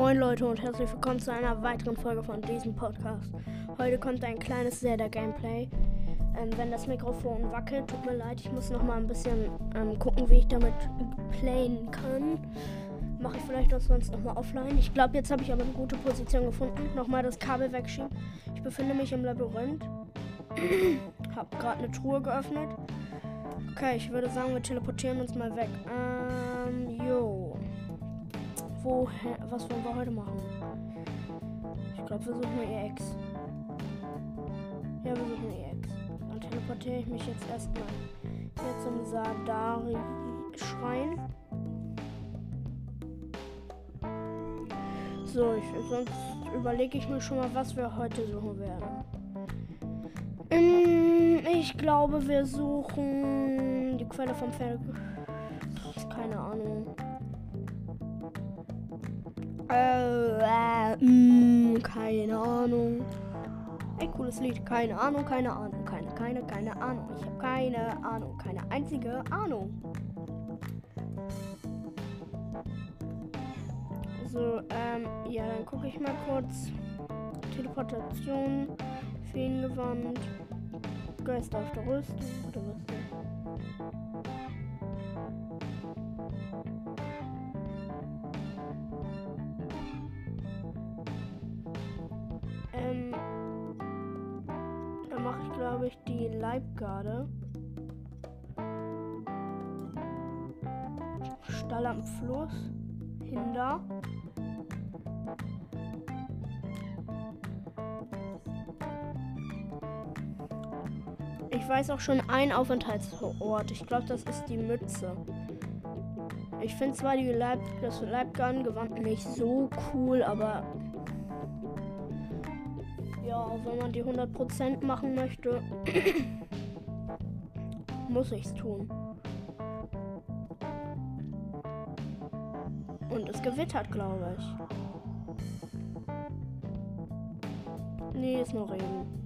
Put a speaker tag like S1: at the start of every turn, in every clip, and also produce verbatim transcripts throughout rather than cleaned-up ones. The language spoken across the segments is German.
S1: Moin Leute und herzlich willkommen zu einer weiteren Folge von diesem Podcast. Heute kommt ein kleines Zelda-Gameplay. Ähm, wenn das Mikrofon wackelt, tut mir leid, ich muss noch mal ein bisschen ähm, gucken, wie ich damit playen kann. Mache ich vielleicht auch sonst noch mal offline. Ich glaube, jetzt habe ich aber eine gute Position gefunden. Nochmal das Kabel wegschieben. Ich befinde mich im Labyrinth. Habe gerade eine Truhe geöffnet. Okay, ich würde sagen, wir teleportieren uns mal weg. Ähm, jo. Woher, was wollen wir heute machen? Ich glaube, wir suchen E X. Ja, wir suchen E X. Dann teleportiere ich mich jetzt erstmal hier zum Sadari-Schrein. So, ich, sonst überlege ich mir schon mal, was wir heute suchen werden. Ich glaube, wir suchen die Quelle vom Pferd. Keine Ahnung. Äh, äh, mh, keine Ahnung. Ey, cooles Lied. Keine Ahnung, keine Ahnung. Keine, keine, keine Ahnung. Ich habe keine Ahnung. Keine einzige Ahnung. So, ähm, ja, dann gucke ich mal kurz. Teleportation. Feengewand. Geister auf der Rüstung. Oder Rüstung. Ähm, da mache ich, glaube ich, die Leibgarde. Stall am Fluss. Hinder. Ich weiß auch schon einen Aufenthaltsort. Ich glaube, das ist die Mütze. Ich finde zwar die Leib das Leibgarden-Gewand nicht so cool, aber ja, wenn man die hundert Prozent machen möchte, muss ich es tun. Und es gewittert, glaube ich. Nee, ist nur Regen.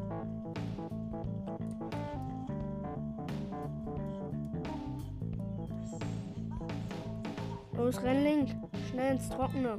S1: Los, Rennlink. Schnell ins Trockene.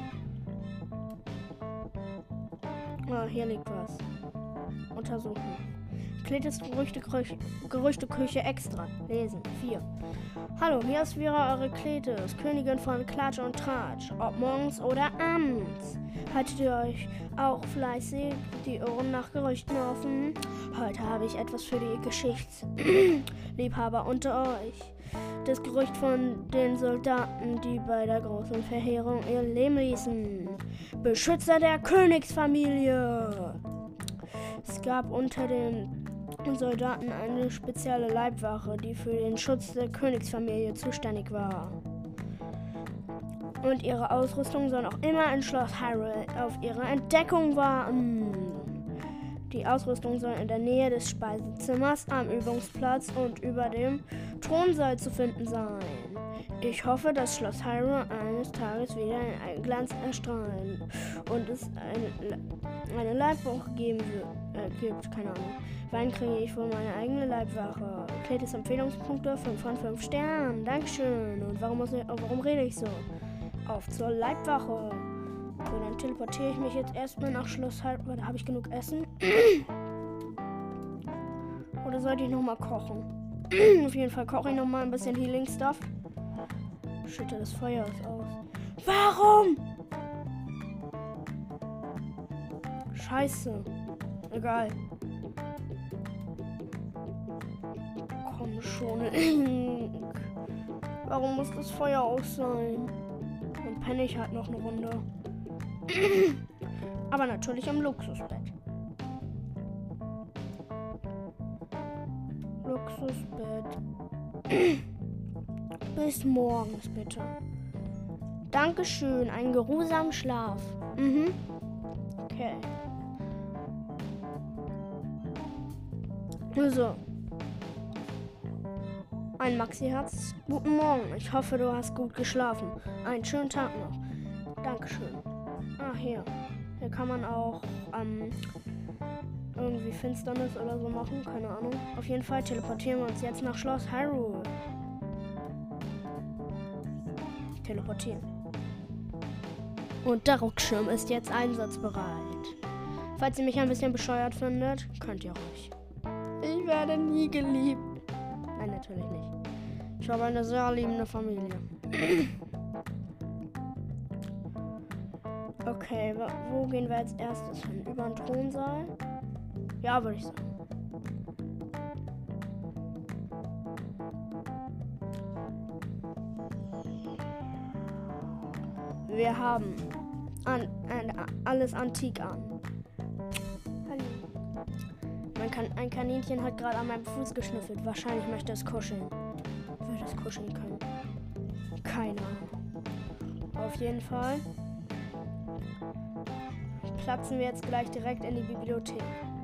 S1: Oh, hier liegt was. Untersuchen. Kletes Gerüchteküche, Gerüchteküche extra. Lesen. vier. Hallo, hier ist Vera, eure Kletes, Königin von Klatsch und Tratsch. Ob morgens oder abends. Haltet ihr euch auch fleißig die Ohren nach Gerüchten offen? Heute habe ich etwas für die Geschichtsliebhaber unter euch. Das Gerücht von den Soldaten, die bei der großen Verheerung ihr Leben ließen. Beschützer der Königsfamilie. Es gab unter den Soldaten eine spezielle Leibwache, die für den Schutz der Königsfamilie zuständig war. Und ihre Ausrüstung soll noch immer in Schloss Hyrule auf ihre Entdeckung warten. Die Ausrüstung soll in der Nähe des Speisezimmers, am Übungsplatz und über dem Thronsaal zu finden sein. Ich hoffe, dass Schloss Hyrule eines Tages wieder in Glanz erstrahlen und es eine, eine Leibwache geben wird, äh, gibt. Keine Ahnung. Wann kriege ich wohl meine eigene Leibwache? Kletes Empfehlungspunkte fünf von fünf Sternen. Dankeschön. Und warum, muss ich, warum rede ich so? Auf zur Leibwache. So, dann teleportiere ich mich jetzt erstmal nach Schloss Hyrule. Da habe ich genug Essen. Oder sollte ich nochmal kochen? Auf jeden Fall koche ich nochmal ein bisschen Healing-Stuff. Schütte das Feuer aus. Warum? Scheiße. Egal. Komm schon. Warum muss das Feuer aus sein? Dann penne ich halt noch eine Runde. Aber natürlich im Luxusbett. Luxusbett. Bis morgens bitte. Dankeschön, einen geruhsamen Schlaf. Mhm. Okay. So. Ein Maxi-Herz. Guten Morgen. Ich hoffe, du hast gut geschlafen. Einen schönen Tag noch. Dankeschön. Ah, hier. Hier kann man auch ähm, irgendwie Finsternis oder so machen. Keine Ahnung. Auf jeden Fall teleportieren wir uns jetzt nach Schloss Hyrule. Teleportieren. Und der Ruckschirm ist jetzt einsatzbereit. Falls ihr mich ein bisschen bescheuert findet, könnt ihr ruhig. Ich werde nie geliebt. Nein, natürlich nicht. Ich habe eine sehr liebende Familie. Okay, wo gehen wir als erstes hin? Über den Thronsaal? Ja, würde ich sagen. Wir haben an, an, alles antik an. Hallo. Man kann, ein Kaninchen hat gerade an meinem Fuß geschnüffelt. Wahrscheinlich möchte es kuscheln. Würde es kuscheln können. Keine Ahnung. Auf jeden Fall platzen wir jetzt gleich direkt in die Bibliothek.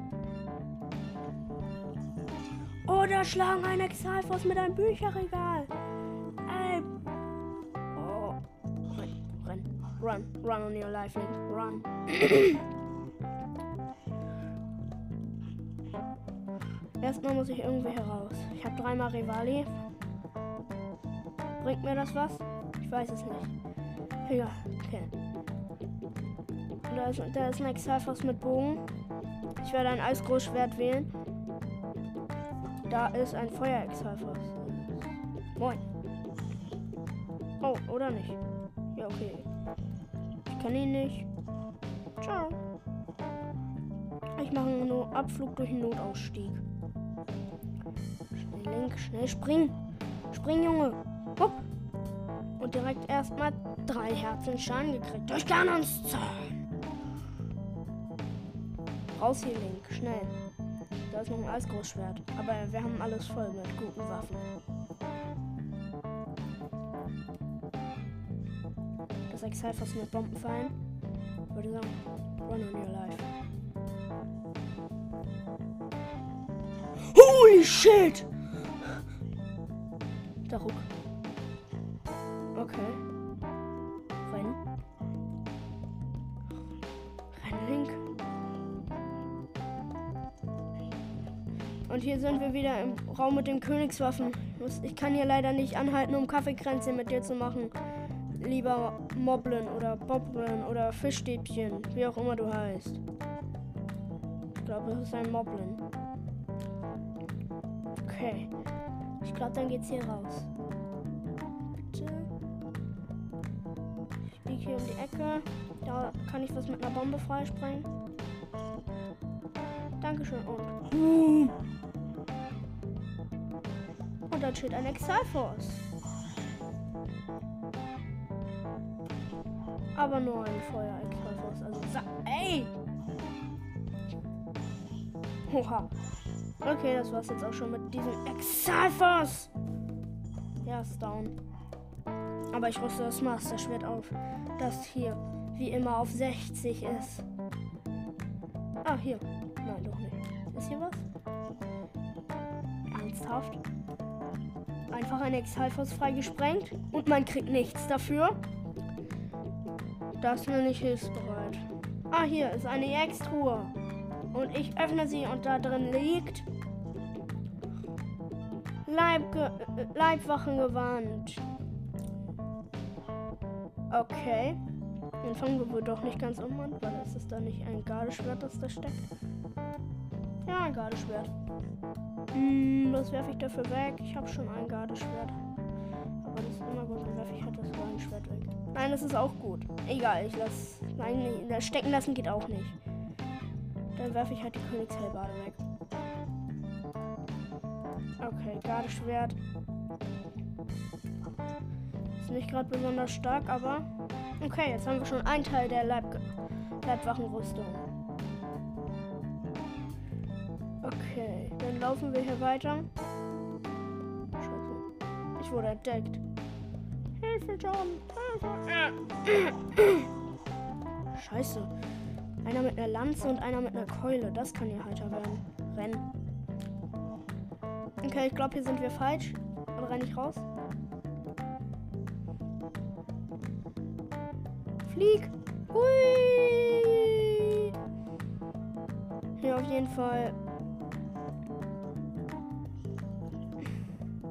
S1: Oder schlagen ein Exalfos mit einem Bücherregal. Ey. Oh. Renn. Run. Run on your life, Link. Run. Erstmal muss ich irgendwie heraus. Ich habe dreimal Rivali. Bringt mir das was? Ich weiß es nicht. Egal. Okay. Da ist, da ist ein Exalfos mit Bogen. Ich werde ein Eisgroßschwert wählen. Da ist ein Feuer-Exalfos. Moin. Oh, oder nicht? Ja, okay. Ich kann ihn nicht. Ciao. Ich mache nur Abflug durch den Notausstieg. Schnell, Link, schnell springen. Spring, Junge. Hopp. Und direkt erstmal drei Herzen Schaden gekriegt. Durch Kanonszahn. Raus hier, Link. Schnell. Da ist noch ein Eisgroßschwert. Aber wir haben alles voll mit guten Waffen. Das Exalfos mit Bombenfallen. Würde sagen, run on your life. Holy shit! Der Ruck. Okay. Renn. Renn, Link. Und hier sind wir wieder im Raum mit den Königswaffen. Ich kann hier leider nicht anhalten, um Kaffeekränzchen mit dir zu machen. Lieber Moblin oder Boblin oder Fischstäbchen, wie auch immer du heißt. Ich glaube, das ist ein Moblin. Okay. Ich glaube, dann geht's hier raus. Bitte. Ich biege hier um die Ecke. Da kann ich was mit einer Bombe freisprengen. Dankeschön. Und. Und dann steht ein Exalfos. Aber nur ein Feuer-Exalfos. Also. Ey! Oha. Okay, das war's jetzt auch schon mit diesem Exalfos. Ja, ist down. Aber ich rüste das Master-Schwert auf, das hier wie immer auf sechzig ist. Ah, hier. Nein, doch nicht. Ist hier was? Ernsthaft? Einfach ein Exalfos freigesprengt und man kriegt nichts dafür. Das nenne ich hilfsbereit. Ah, hier ist eine E X-Truhe. Und ich öffne sie und da drin liegt Leibge Leibwachengewand. Okay. Den fangen wir wohl doch nicht ganz um an, weil es ist da nicht ein Gardeschwert, das da steckt. Ja, ein Gardeschwert. Hm, was werfe ich dafür weg? Ich habe schon ein Gardeschwert. Aber das ist immer gut, dann werfe ich halt das Gardeschwert weg. Nein, das ist auch gut. Egal, ich lasse. Nein, das stecken lassen geht auch nicht. Dann werfe ich halt die Königshellbade weg. Okay, Gardeschwert. Ist nicht gerade besonders stark, aber... Okay, jetzt haben wir schon einen Teil der Leib Leibwachenrüstung. Okay, dann laufen wir hier weiter. Scheiße. Ich wurde entdeckt. Hilfe, John! Hilfe! Scheiße. Einer mit einer Lanze und einer mit einer Keule. Das kann hier heiter werden. Rennen. Okay, ich glaube, hier sind wir falsch. Dann renne ich raus. Flieg! Hui! Hier auf jeden Fall.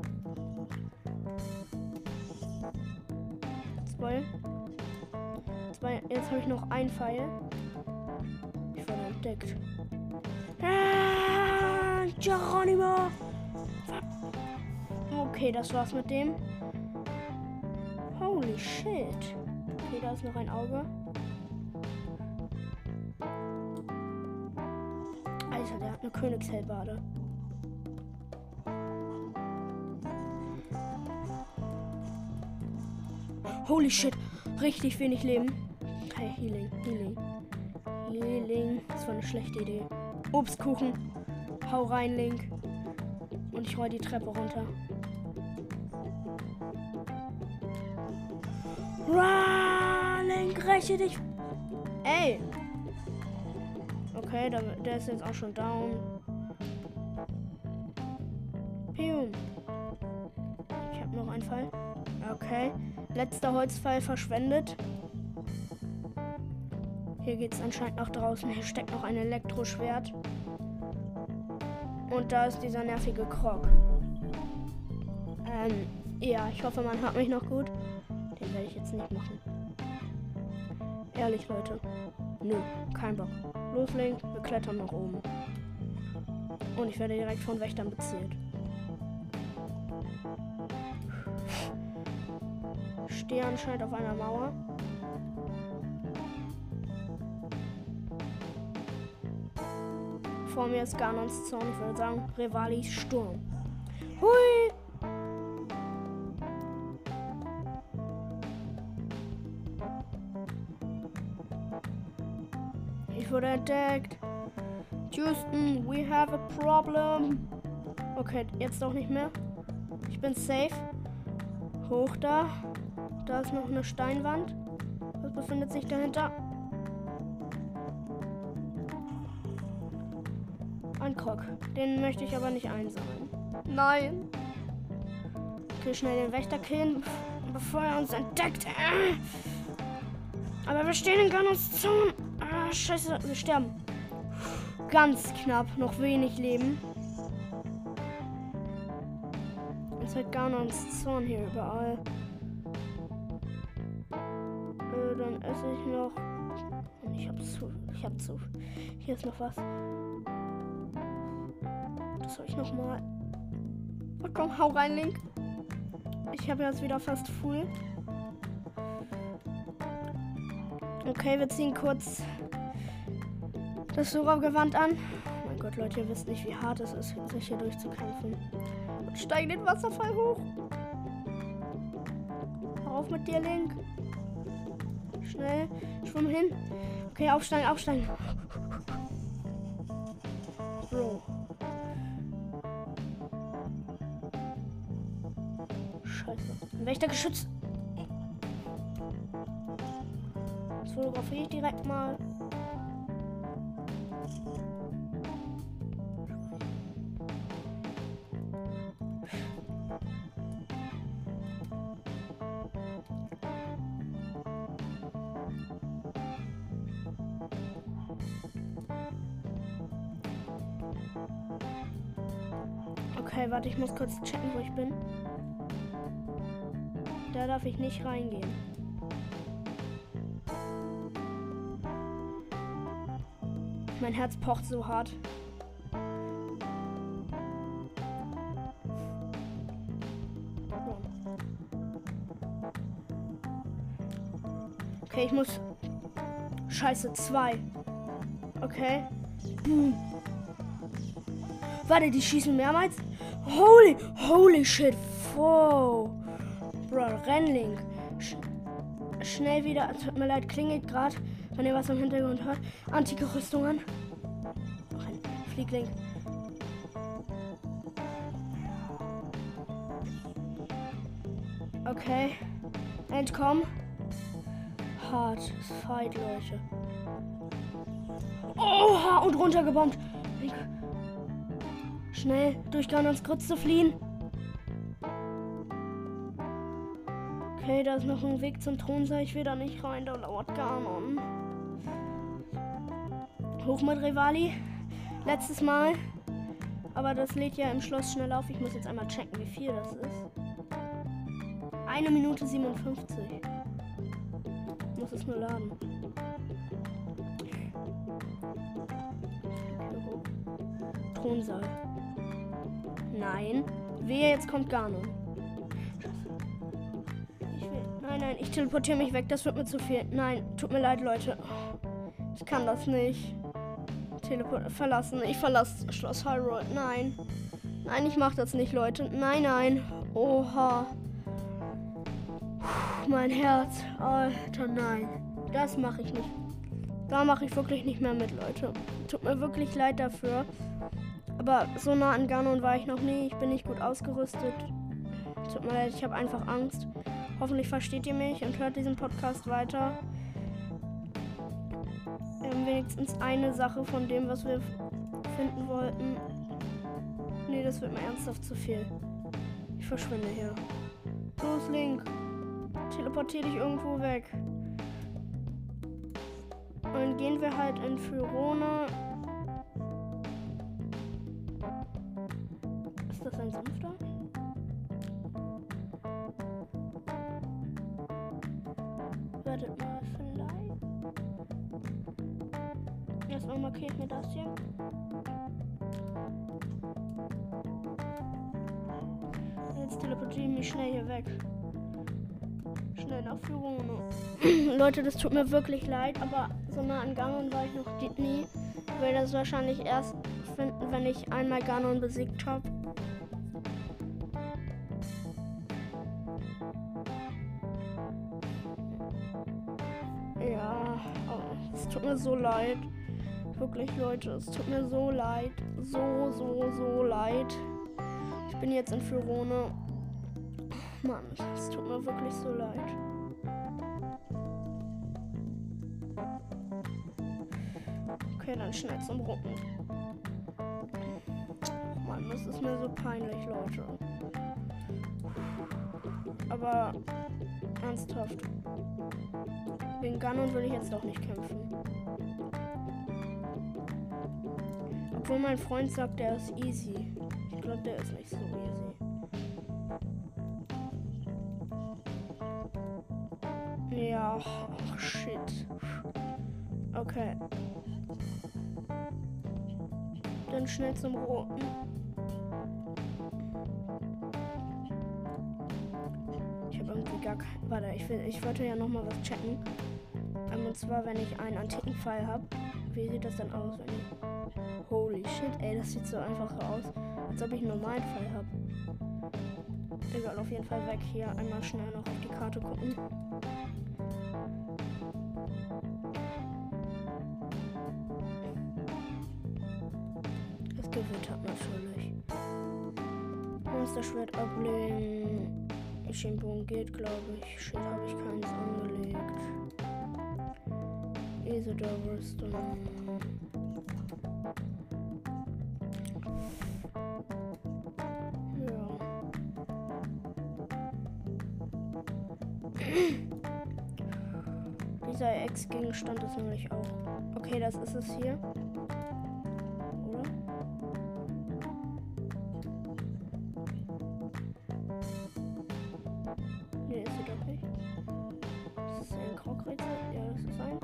S1: Zwei. Jetzt, bei, jetzt habe ich noch einen Pfeil. Ich wurde entdeckt. Ah, Geronimo! Okay, das war's mit dem. Holy shit. Okay, da ist noch ein Auge. Alter, der hat eine Königshellbade. Holy shit. Richtig wenig Leben. Okay, Healing, Healing. Healing. Das war eine schlechte Idee. Obstkuchen. Hau rein, Link. Und ich roll die Treppe runter. Run, Link, räche dich. Ey. Okay, der, der ist jetzt auch schon down. Pium. Ich habe noch einen Fall. Okay. Letzter Holzpfeil verschwendet. Hier geht es anscheinend nach draußen. Hier steckt noch ein Elektroschwert. Und da ist dieser nervige Krog. Ähm, ja, ich hoffe, man hört mich noch gut. Den werde ich jetzt nicht machen. Ehrlich, Leute. Nö, kein Bock. Los, Link, wir klettern nach oben. Und ich werde direkt von Wächtern bezielt. Ich stehe anscheinend auf einer Mauer. Vor mir ist Ganons Zorn. Ich würde sagen, Revalis Sturm. Hui! Ich wurde entdeckt. Houston, we have a problem. Okay, jetzt doch nicht mehr. Ich bin safe. Hoch da. Da ist noch eine Steinwand. Was befindet sich dahinter? Ein Krog. Den möchte ich aber nicht einsammeln. Nein. Okay, schnell den Wächter killen, bevor er uns entdeckt. Aber wir stehen in Ganons Zorn. Ah, scheiße, wir sterben. Ganz knapp, noch wenig Leben. Jetzt hat Ganons Zorn hier überall. Äh, dann esse ich noch. Ich hab zu. Ich hab zu. Hier ist noch was. Das soll ich noch mal. Oh, komm, hau rein, Link. Ich habe jetzt wieder fast full. Okay, wir ziehen kurz das Sora-Gewand an. Oh mein Gott, Leute, ihr wisst nicht, wie hart es ist, sich hier durchzukämpfen. Und steigen den Wasserfall hoch. Hau auf mit dir, Link. Schnell, schwimm hin. Okay, aufsteigen, aufsteigen. Bro. Scheiße. Ein Wächtergeschütz. Das fotografiere ich direkt mal. Okay, warte, ich muss kurz checken, wo ich bin. Da darf ich nicht reingehen. Mein Herz pocht so hart. Okay, ich muss... Scheiße, zwei. Okay. Boom. Warte, die schießen mehrmals? Holy, holy shit. Wow. Bro, Rennlink. Sch schnell wieder. Tut mir leid, klingelt gerade, wenn ihr was im Hintergrund hört. Antike Rüstungen. Renn. Flieglink. Okay. Entkommen. Hart. Fight, Leute. Oha, und runtergebombt. Schnell durch Ganons Grütze fliehen. Okay, da ist noch ein Weg zum Thronsaal. Ich will da nicht rein, da lauert Ganon. Hoch mit Revali. Letztes Mal. Aber das lädt ja im Schloss schnell auf. Ich muss jetzt einmal checken, wie viel das ist. Eine Minute siebenundfünfzig. Muss es nur laden. Thronsaal. Nein. Wehe, jetzt kommt Ganon. Ich will. Nein, nein, ich teleportiere mich weg. Das wird mir zu viel. Nein, tut mir leid, Leute. Ich kann das nicht. Teleport verlassen. Ich verlasse Schloss Hyrule. Nein. Nein, ich mach das nicht, Leute. Nein, nein. Oha. Puh, mein Herz. Alter, nein. Das mache ich nicht. Da mache ich wirklich nicht mehr mit, Leute. Tut mir wirklich leid dafür. Aber so nah an Ganon war ich noch nie. Ich bin nicht gut ausgerüstet. Tut mir leid, ich habe einfach Angst. Hoffentlich versteht ihr mich und hört diesen Podcast weiter. Wir haben wenigstens eine Sache von dem, was wir finden wollten. Nee, das wird mir ernsthaft zu viel. Ich verschwinde hier. Los, Link. Teleportier dich irgendwo weg. Und dann gehen wir halt in Fyrone. Ist das ein Sumpf da? Wartet mal, vielleicht. Erstmal markiert mir das hier. Jetzt teleportiere ich mich schnell hier weg. Schnell nach Fyrone. Leute, das tut mir wirklich leid, aber so nah an Ganon war ich noch nie. Ich werde das wahrscheinlich erst finden, wenn ich einmal Ganon besiegt habe. Ja, oh, es tut mir so leid. Wirklich, Leute, es tut mir so leid. So, so, so leid. Ich bin jetzt in Fyrone. Mann, es tut mir wirklich so leid. Okay, dann schnell zum Rucken. Mann, das ist mir so peinlich, Leute. Aber ernsthaft. Wegen Ganon will ich jetzt doch nicht kämpfen. Obwohl mein Freund sagt, der ist easy. Ich glaube, der ist nicht so easy. Ja, oh, shit. Okay. Dann schnell zum Roten. Ich habe irgendwie gar kein... Warte, ich, will, ich wollte ja nochmal was checken. Um, und zwar, wenn ich einen antiken Pfeil habe. Wie sieht das dann aus, wenn ich... Holy shit, ey, das sieht so einfach so aus, als ob ich einen normalen Pfeil habe. Egal, auf jeden Fall weg hier. Einmal schnell noch auf die Karte gucken. Es gewittert natürlich. Monsterschwert ablegen. Schienbogen geht, glaube ich. Shit, habe ich keins angelegt. Isidor-Rüstung. Dieser Ex-Gegenstand ist nämlich auch. Okay, das ist es hier. Oder? Nee, ist sie doch nicht. Ist das ein Krogrätsel? Ja, das ist eins.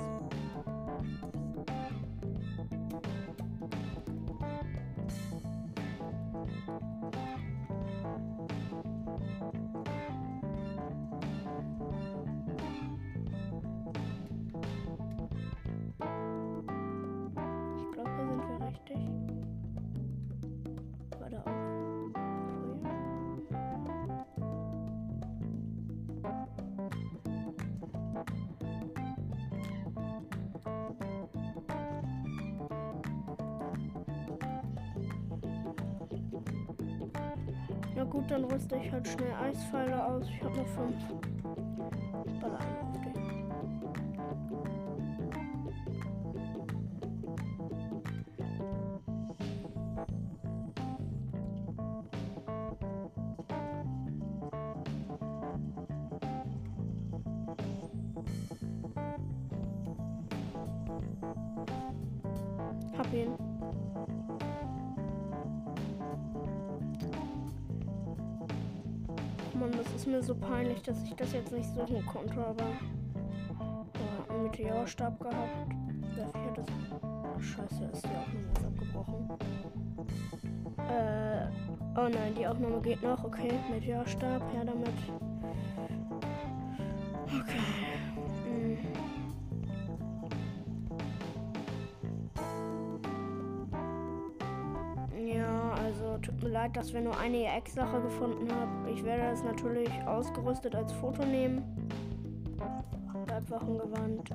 S1: Na gut, dann rüste ich halt schnell Eispfeile aus. Ich habe noch fünf. Baller einen auf den. Hab ihn. Mann, das ist mir so peinlich, dass ich das jetzt nicht suchen konnte, aber... Oh, einen Meteorstab gehabt. Der hat das. Oh, scheiße, ist die Aufnahme jetzt abgebrochen. Äh. Oh nein, die Aufnahme geht noch. Okay, Meteorstab, her damit. Okay. Hm. Ja, also tut mir leid, dass wir nur eine E X-Sache gefunden haben. Ich werde das natürlich ausgerüstet als Foto nehmen. Leibwachengewand.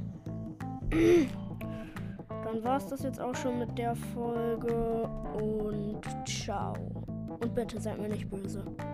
S1: Dann war es das jetzt auch schon mit der Folge und ciao. Und bitte seid mir nicht böse.